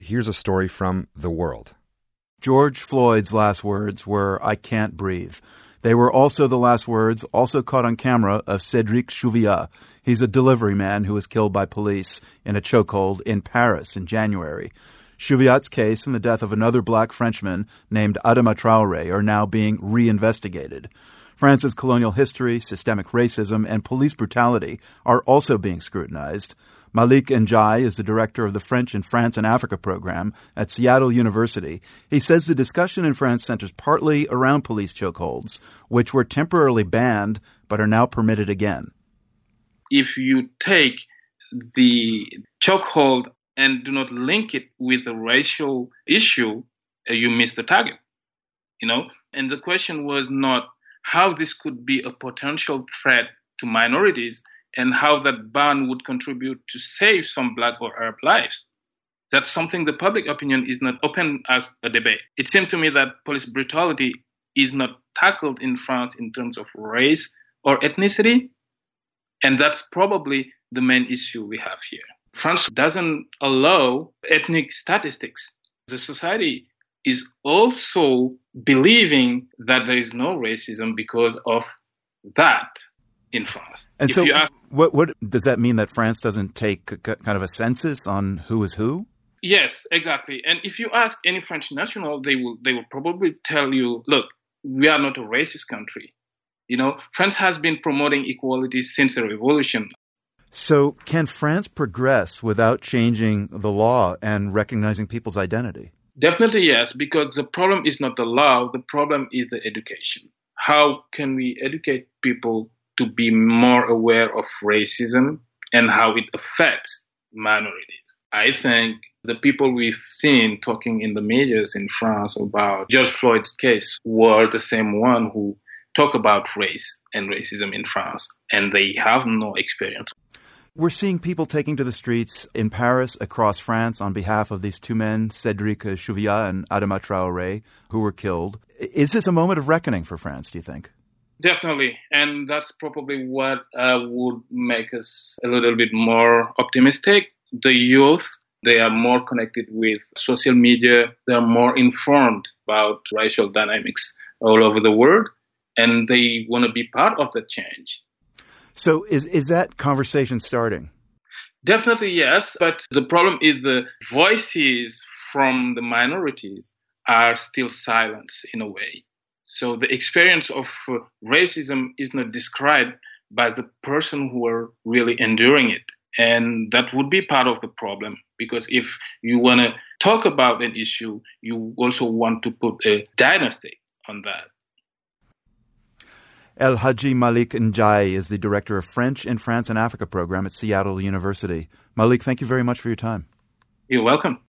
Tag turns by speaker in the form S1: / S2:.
S1: here's a story from The World.
S2: George Floyd's last words were, "I can't breathe." They were also the last words, also caught on camera, of Cédric Chouviat. He's a delivery man who was killed by police in a chokehold in Paris in January. Chouviat's case and the death of another black Frenchman named Adama Traoré are now being reinvestigated. France's colonial history, systemic racism, and police brutality are also being scrutinized. Malik Ndiaye is the director of the French in France and Africa program at Seattle University. He says the discussion in France centers partly around police chokeholds, which were temporarily banned but are now permitted again.
S3: If you take the chokehold and do not link it with a racial issue, you miss the target, And the question was not how this could be a potential threat to minorities and how that ban would contribute to save some Black or Arab lives. That's something the public opinion is not open as a debate. It seemed to me that police brutality is not tackled in France in terms of race or ethnicity, and that's probably the main issue we have here. France doesn't allow ethnic statistics. The society is also believing that there is no racism because of that in France.
S2: And so what does that mean, that France doesn't take kind of a census on who is who?
S3: Yes, exactly. And if you ask any French national, they will probably tell you, look, we are not a racist country. France has been promoting equality since the revolution.
S2: So can France progress without changing the law and recognizing people's identity?
S3: Definitely yes, because the problem is not the law, the problem is the education. How can we educate people to be more aware of racism and how it affects minorities? I think the people we've seen talking in the media in France about George Floyd's case were the same one who talk about race and racism in France, and they have no experience.
S2: We're seeing people taking to the streets in Paris, across France, on behalf of these two men, Cédric Chouviat and Adama Traoré, who were killed. Is this a moment of reckoning for France, do you think?
S3: Definitely. And that's probably what would make us a little bit more optimistic. The youth, they are more connected with social media. They are more informed about racial dynamics all over the world, and they want to be part of the change.
S2: So is that conversation starting?
S3: Definitely yes, but the problem is the voices from the minorities are still silenced in a way. So the experience of racism is not described by the person who are really enduring it. And that would be part of the problem, because if you want to talk about an issue, you also want to put a diagnostic on that.
S2: El Hadji Malik Ndiaye is the director of French in France and Africa program at Seattle University. Malik, thank you very much for your time.
S3: You're welcome.